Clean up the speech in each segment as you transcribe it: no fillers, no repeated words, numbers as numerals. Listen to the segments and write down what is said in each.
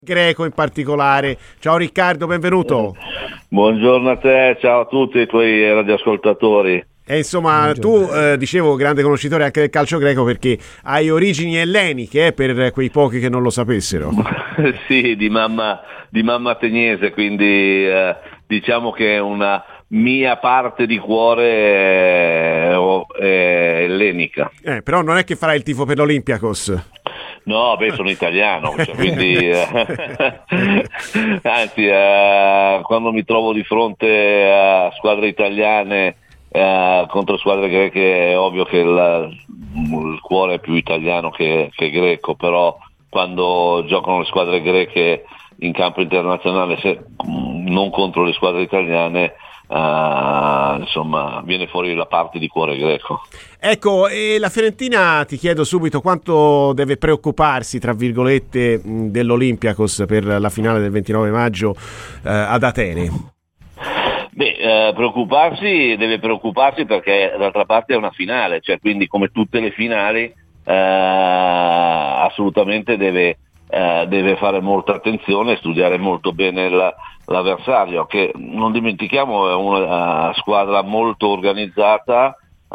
Greco in particolare. Ciao Riccardo, benvenuto. Buongiorno a te, ciao a tutti i tuoi radioascoltatori. E insomma, tu dicevo grande conoscitore anche del calcio greco perché hai origini elleniche, per quei pochi che non lo sapessero. Sì, di mamma ateniese, quindi diciamo che una mia parte di cuore è ellenica. Però non è che farai il tifo per l'Olympiakos. No, sono italiano, cioè, quindi anzi, quando mi trovo di fronte a squadre italiane contro squadre greche è ovvio che il cuore è più italiano che greco, però quando giocano le squadre greche in campo internazionale, non contro le squadre italiane, insomma viene fuori la parte di cuore greco. Ecco, e la Fiorentina, ti chiedo subito quanto deve preoccuparsi, tra virgolette, dell'Olympiakos per la finale del 29 maggio ad Atene? Deve preoccuparsi perché d'altra parte è una finale, cioè quindi come tutte le finali assolutamente deve fare molta attenzione e studiare molto bene l'avversario, che non dimentichiamo è una squadra molto organizzata,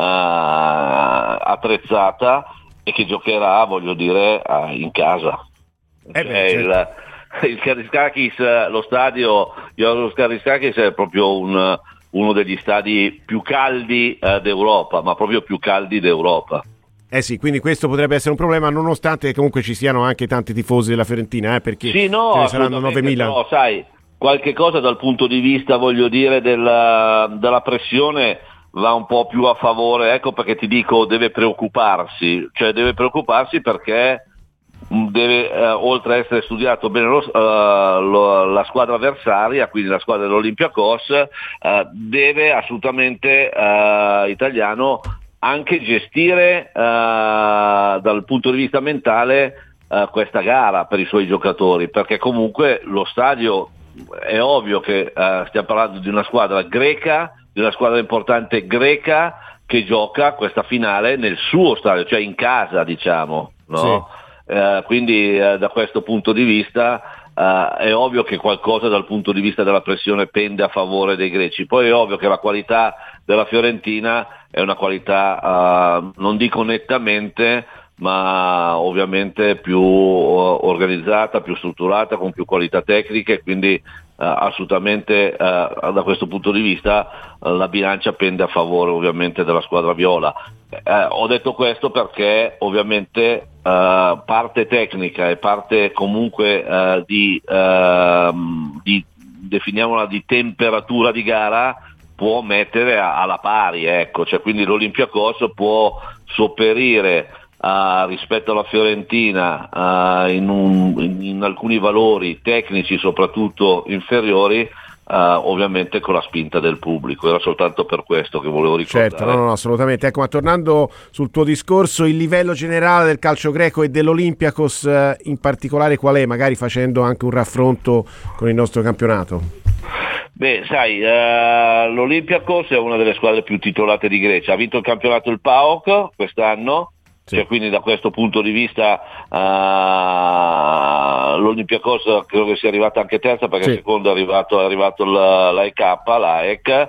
attrezzata e che giocherà, voglio dire, in casa. Certo. Il Karaiskakis, lo stadio Georgios Karaiskakis è proprio uno degli stadi più caldi d'Europa, ma proprio più caldi d'Europa. Sì, quindi questo potrebbe essere un problema, nonostante comunque ci siano anche tanti tifosi della Fiorentina, perché sì, no, ce ne saranno 9.000. Però, sai, qualche cosa dal punto di vista, voglio dire, della pressione va un po' più a favore, ecco perché ti dico deve preoccuparsi perché deve, oltre a essere studiato bene la squadra avversaria, quindi la squadra dell'Olympiakos, deve assolutamente italiano anche gestire dal punto di vista mentale questa gara per i suoi giocatori, perché comunque lo stadio è ovvio che stiamo parlando di una squadra greca, di una squadra importante greca che gioca questa finale nel suo stadio, cioè in casa, diciamo, no? Sì. Quindi da questo punto di vista è ovvio che qualcosa dal punto di vista della pressione pende a favore dei greci. Poi è ovvio che la qualità della Fiorentina è una qualità, non dico nettamente, ma ovviamente più organizzata, più strutturata, con più qualità tecniche, quindi assolutamente da questo punto di vista la bilancia pende a favore ovviamente della squadra viola. Ho detto questo perché ovviamente parte tecnica e parte comunque di definiamola di temperatura di gara può mettere alla pari, ecco, cioè quindi l'Olympiakos può sopperire rispetto alla Fiorentina in alcuni valori tecnici soprattutto inferiori, ovviamente con la spinta del pubblico. Era soltanto per questo che volevo ricordare. Certo, no, assolutamente. Ecco, ma tornando sul tuo discorso, il livello generale del calcio greco e dell'Olympiakos in particolare qual è? Magari facendo anche un raffronto con il nostro campionato. Sai, l'Olympiakos è una delle squadre più titolate di Grecia, ha vinto il campionato il PAOK quest'anno. Sì. Cioè, quindi da questo punto di vista l'Olympiakos credo che sia arrivata anche terza, perché sì. Secondo è arrivato l'AEK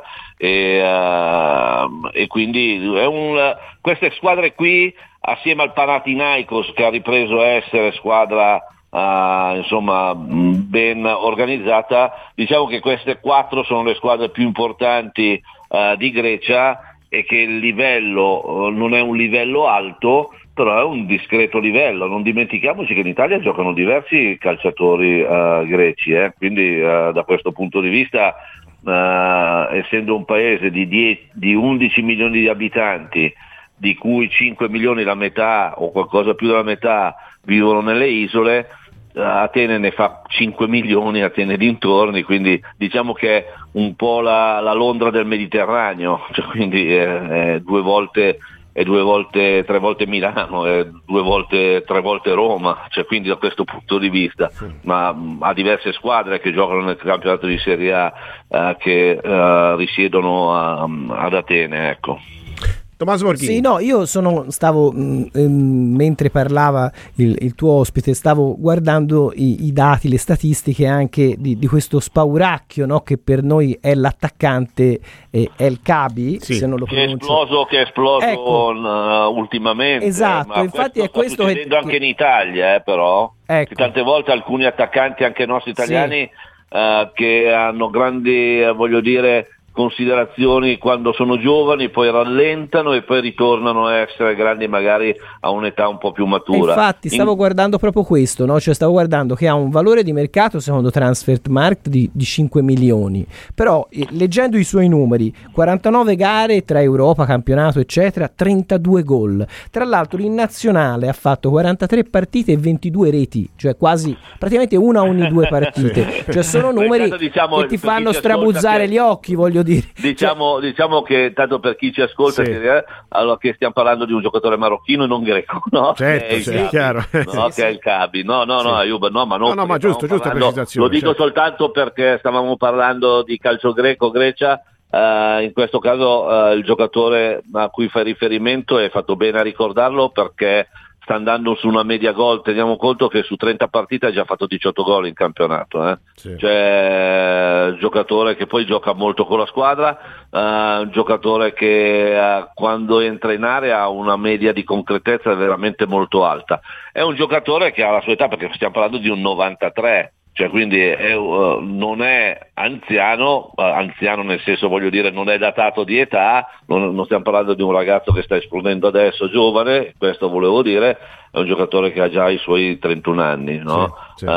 e quindi queste squadre qui assieme al Panathinaikos, che ha ripreso a essere squadra insomma ben organizzata, diciamo che queste quattro sono le squadre più importanti di Grecia, e che il livello non è un livello alto, però è un discreto livello. Non dimentichiamoci che in Italia giocano diversi calciatori greci, quindi da questo punto di vista, essendo un paese di 11 milioni di abitanti, di cui 5 milioni, la metà o qualcosa più della metà, vivono nelle isole, Atene ne fa 5 milioni, Atene dintorni, quindi diciamo che è un po' la Londra del Mediterraneo, cioè quindi è 2 volte, tre volte Milano, è 2 volte, 3 volte Roma, cioè quindi da questo punto di vista, ma ha diverse squadre che giocano nel campionato di Serie A che risiedono ad Atene, ecco. Tommaso Borghini. Sì, no, io stavo mentre parlava il tuo ospite, stavo guardando i dati, le statistiche anche di questo Spauracchio, no? Che per noi è l'attaccante El Kabi, sì, se non lo pronuncio. Che è esploso ecco. ultimamente. Esatto, ma infatti è questo sta succedendo anche in Italia, però. Ecco. Che tante volte alcuni attaccanti, anche nostri italiani, che hanno grandi, voglio dire, considerazioni quando sono giovani, poi rallentano e poi ritornano a essere grandi magari a un'età un po' più matura. Infatti stavo guardando proprio questo, no? Cioè stavo guardando che ha un valore di mercato secondo Transfermarkt di 5 milioni, però leggendo i suoi numeri, 49 gare tra Europa, campionato eccetera, 32 gol. Tra l'altro in nazionale ha fatto 43 partite e 22 reti, cioè quasi praticamente una ogni 2 partite. Cioè sono numeri diciamo, che ti fanno strabuzzare gli occhi, voglio dire. Diciamo che tanto per chi ci ascolta, allora che stiamo parlando di un giocatore marocchino e non greco, no? Certo, è chiaro. No, che è il Kabi. Ayub, ma giusto precisazione. Lo dico soltanto perché stavamo parlando di calcio greco, Grecia. In questo caso il giocatore a cui fai riferimento, è fatto bene a ricordarlo perché sta andando su una media gol, teniamo conto che su 30 partite ha già fatto 18 gol in campionato, Cioè giocatore che poi gioca molto con la squadra, un giocatore che quando entra in area ha una media di concretezza veramente molto alta, è un giocatore che ha la sua età, perché stiamo parlando di un 93, cioè quindi non è anziano nel senso, voglio dire, non è datato di età, non stiamo parlando di un ragazzo che sta esplodendo adesso, giovane, questo volevo dire, è un giocatore che ha già i suoi 31 anni, no? Sì.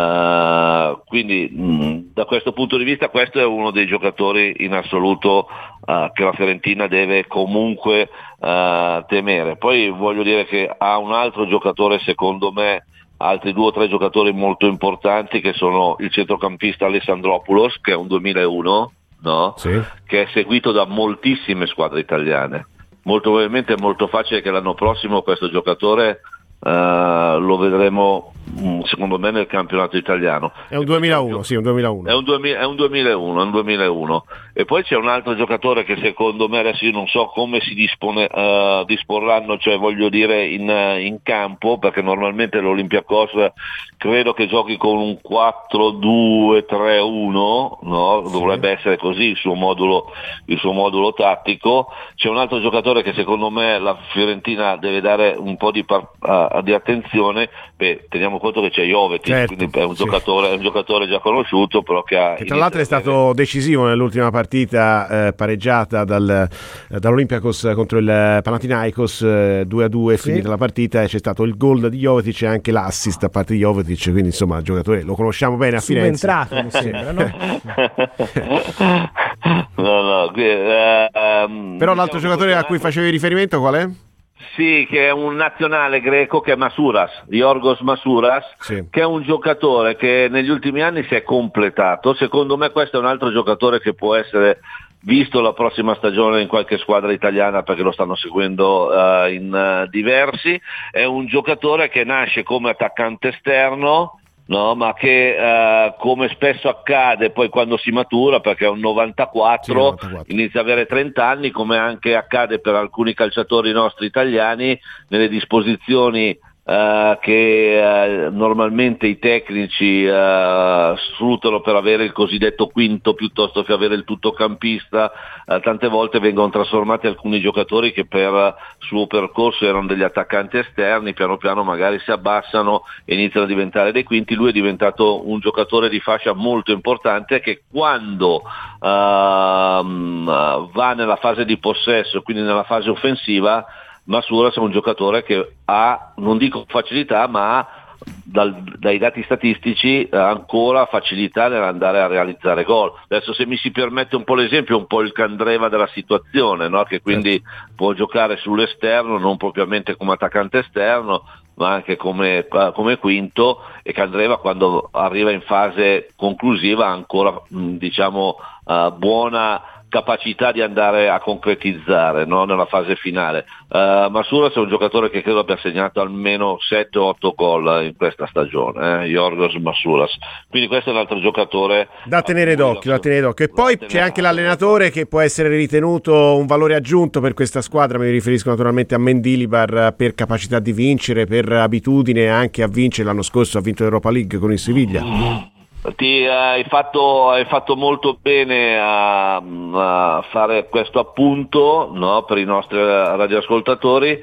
Quindi da questo punto di vista questo è uno dei giocatori in assoluto che la Fiorentina deve comunque temere. Poi voglio dire che ha un altro giocatore, secondo me, altri 2 o 3 giocatori molto importanti, che sono il centrocampista Alessandropoulos, che è un 2001, no? Sì. Che è seguito da moltissime squadre italiane. Molto probabilmente è molto facile che l'anno prossimo questo giocatore lo vedremo, secondo me, nel campionato italiano. È un 2001, sì, un 2001. È un 2001. E poi c'è un altro giocatore che secondo me, adesso io non so come si disporranno, cioè voglio dire in campo, perché normalmente l'Olympiakos credo che giochi con un 4-2-3-1, no? Sì. Dovrebbe essere così il suo modulo tattico. C'è un altro giocatore che secondo me la Fiorentina deve dare un po' di attenzione. Teniamo conto che c'è Jovetic, certo, quindi è un giocatore già conosciuto, però che tra l'altro è stato decisivo nell'ultima partita pareggiata dall'Olympiakos contro il Panathinaikos, 2-2 è finita la partita, e c'è stato il gol di Jovetic e anche l'assist a parte di Jovetic, quindi insomma il giocatore lo conosciamo bene a Firenze. Subentrato, mi sembra, no? Però l'altro giocatore a cui facevi riferimento qual è? Sì, che è un nazionale greco, che è Yorgos Masouras, sì, che è un giocatore che negli ultimi anni si è completato. Secondo me questo è un altro giocatore che può essere visto la prossima stagione in qualche squadra italiana, perché lo stanno seguendo in diversi. È un giocatore che nasce come attaccante esterno, no, ma che come spesso accade poi quando si matura, perché è un 94, inizia ad avere 30 anni, come anche accade per alcuni calciatori nostri italiani, nelle disposizioni che normalmente i tecnici sfruttano per avere il cosiddetto quinto piuttosto che avere il tuttocampista. Tante volte vengono trasformati alcuni giocatori che per suo percorso erano degli attaccanti esterni, piano piano magari si abbassano e iniziano a diventare dei quinti. Lui è diventato un giocatore di fascia molto importante, che quando va nella fase di possesso, quindi nella fase offensiva, Masouras è un giocatore che ha, non dico facilità, ma ha dai dati statistici ancora facilità nell'andare a realizzare gol. Adesso, se mi si permette un po' l'esempio, un po' il Candreva della situazione, no? Che quindi può giocare sull'esterno, non propriamente come attaccante esterno, ma anche come quinto, e Candreva quando arriva in fase conclusiva ha ancora buona capacità di andare a concretizzare, no? Nella fase finale. Masulas è un giocatore che credo abbia segnato almeno 7-8 gol in questa stagione, Yorgos Masulas, quindi questo è un altro giocatore da tenere d'occhio. E poi c'è anche l'allenatore che può essere ritenuto un valore aggiunto per questa squadra, mi riferisco naturalmente a Mendilibar, per capacità di vincere, per abitudine anche a vincere. L'anno scorso ha vinto l'Europa League con il Siviglia. Hai fatto molto bene a fare questo appunto, no, per i nostri radioascoltatori,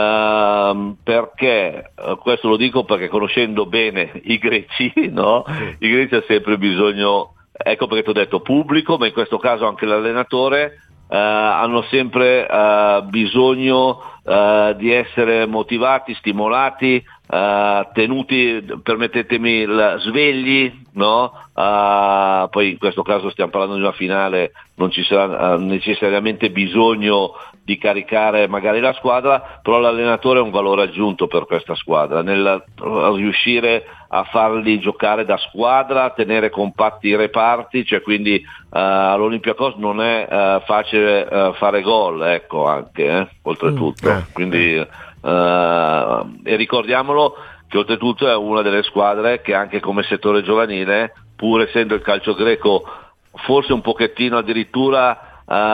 perché questo lo dico perché conoscendo bene i greci, no? I greci hanno sempre bisogno, ecco perché ti ho detto pubblico, ma in questo caso anche l'allenatore, hanno sempre bisogno di essere motivati, stimolati, tenuti, permettetemi, svegli, no? Poi in questo caso stiamo parlando di una finale, non ci sarà necessariamente bisogno di caricare magari la squadra, però l'allenatore è un valore aggiunto per questa squadra, nel riuscire a farli giocare da squadra, tenere compatti i reparti, cioè quindi all'Olympiacos non è facile fare gol, ecco, anche oltretutto, quindi e ricordiamolo che oltretutto è una delle squadre che anche come settore giovanile, pur essendo il calcio greco forse un pochettino addirittura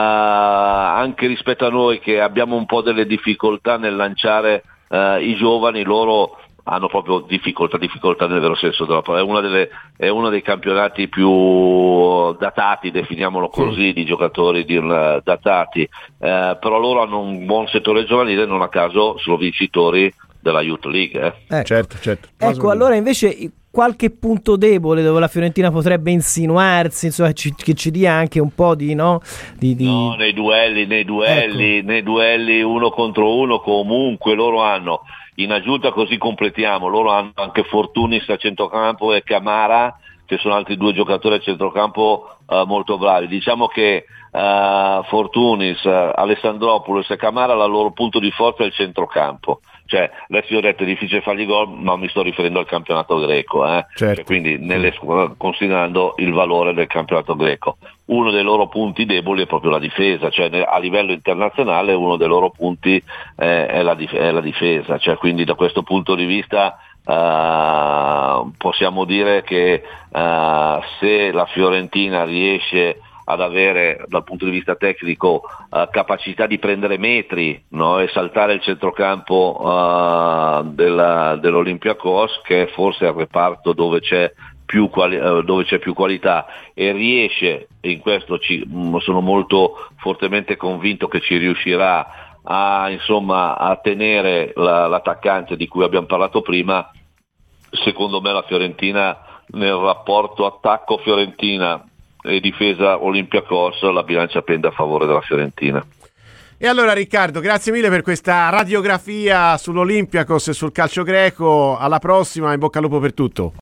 anche rispetto a noi che abbiamo un po' delle difficoltà nel lanciare i giovani, loro hanno proprio difficoltà nel vero senso della parola, è uno dei campionati più datati, definiamolo così, di giocatori datati, però loro hanno un buon settore giovanile, non a caso sono vincitori della Youth League. Certo. Ecco, allora invece qualche punto debole dove la Fiorentina potrebbe insinuarsi, insomma, che ci dia anche un po' di no, nei duelli uno contro uno comunque loro hanno, in aggiunta così completiamo, loro hanno anche Fortunis a centrocampo e Camara, che sono altri due giocatori a centrocampo molto bravi. Diciamo che Fortunis, Alessandropoulos e Camara, il loro punto di forza è il centrocampo. Cioè, adesso io ho detto è difficile fargli gol, ma mi sto riferendo al campionato greco, certo. Quindi considerando il valore del campionato greco. Uno dei loro punti deboli è proprio la difesa, cioè a livello internazionale uno dei loro punti è la difesa, cioè quindi da questo punto di vista possiamo dire che se la Fiorentina riesce ad avere dal punto di vista tecnico capacità di prendere metri, no? E saltare il centrocampo dell'Olympiacos, che forse è il reparto dove c'è più qualità, e riesce, e in questo sono molto fortemente convinto che ci riuscirà a tenere l'attaccante di cui abbiamo parlato prima, secondo me la Fiorentina nel rapporto attacco Fiorentina e difesa Olympiacos, la bilancia pende a favore della Fiorentina. E allora Riccardo, grazie mille per questa radiografia sull'Olympiacos e sul calcio greco. Alla prossima, in bocca al lupo per tutto.